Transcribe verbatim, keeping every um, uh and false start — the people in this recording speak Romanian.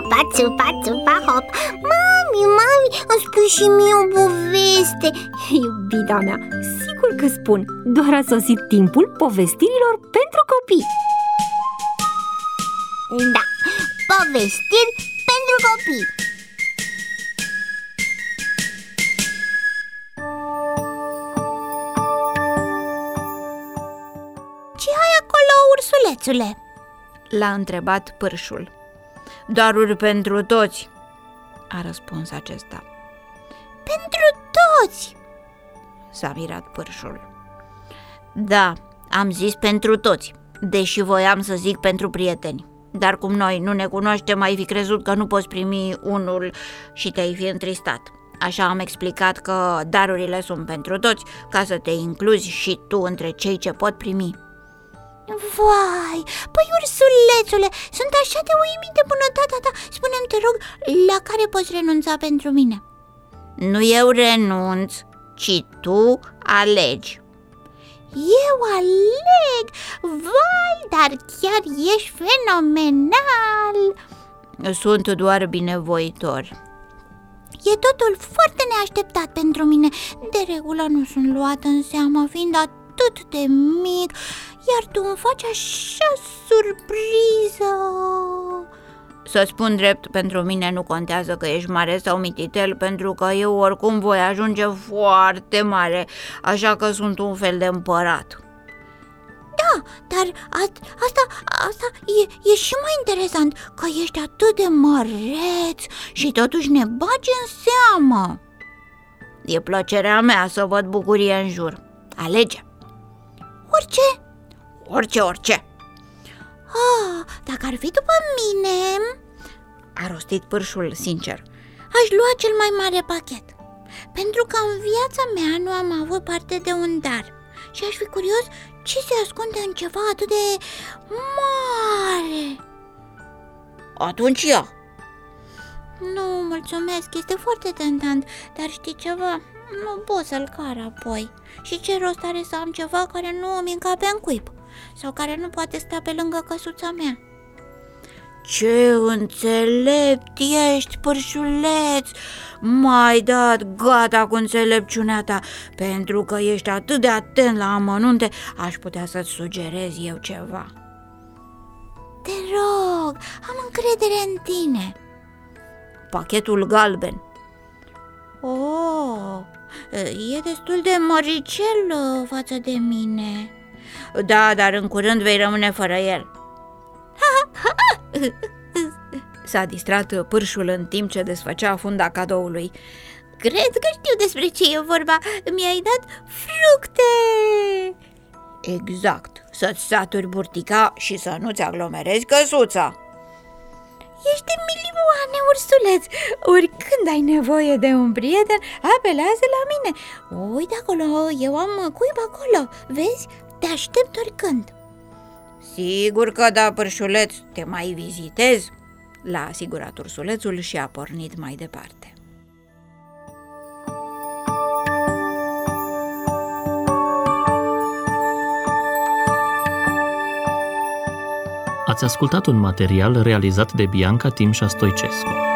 țupa, țupa, țupa, hop. Mami, mami, îmi spui și mie o poveste. Iubita mea, sigur că spun. Doar a sosit timpul povestirilor pentru copii. Da, povestiri pentru copii. Ce ai acolo, ursulețule? L-a întrebat pârșul. Daruri pentru toți, a răspuns acesta. Pentru toți? S-a mirat pârșul. Da, am zis pentru toți, deși voiam să zic pentru prieteni. Dar cum noi nu ne cunoaștem, ai fi crezut că nu poți primi unul și te-ai fi întristat. Așa am explicat că darurile sunt pentru toți, ca să te incluzi și tu între cei ce pot primi. Vai, păi ursulețule, sunt așa de uimit de bunătatea ta. Spune-mi, te rog, la care poți renunța pentru mine? Nu eu renunț, ci tu alegi. Eu aleg? Vai, dar chiar ești fenomenal! Sunt doar binevoitor. E totul foarte neașteptat pentru mine. De regulă nu sunt luată în seamă, fiind atât de mic, iar tu îmi faci așa surpriză. Să spun drept, pentru mine nu contează că ești mare sau mititel, pentru că eu oricum voi ajunge foarte mare, așa că sunt un fel de împărat. Da, dar a, asta, asta e, e și mai interesant, că ești atât de măreț și totuși ne bagi în seamă. E plăcerea mea să văd bucurie în jur. Alege. Orice? Orice, orice. Ah, dacă ar fi după mine, a rostit pârșul sincer, aș lua cel mai mare pachet, pentru că în viața mea nu am avut parte de un dar și aș fi curios ce se ascunde în ceva atât de mare. Atunci ia. Nu, mulțumesc, este foarte tentant, dar știi ceva? Nu pot să-l car apoi. Și ce rost are să am ceva care nu îmi încape în cuib sau care nu poate sta pe lângă căsuța mea? Ce înțelept ești, pârșuleț! M-ai dat gata cu înțelepciunea ta. Pentru că ești atât de atent la amănunte, aș putea să-ți sugerez eu ceva. Te rog, am încredere în tine. Pachetul galben. Oh, e destul de măricel față de mine. Da, dar în curând vei rămâne fără el. S-a distrat pârșul în timp ce desfăcea funda cadoului. Cred că știu despre ce e vorba. Mi-ai dat fructe. Exact, să-ți saturi burtica și să nu-ți aglomerezi căsuța. Ești de milioane, ursuleț. Oricând ai nevoie de un prieten, apelează la mine. Uite acolo, eu am cuib acolo. Vezi? Te aștept oricând. Sigur că da, pârșuleț, te mai vizitez, l-a asigurat ursulețul și a pornit mai departe. Ați ascultat un material realizat de Bianca Timșa Stoicescu.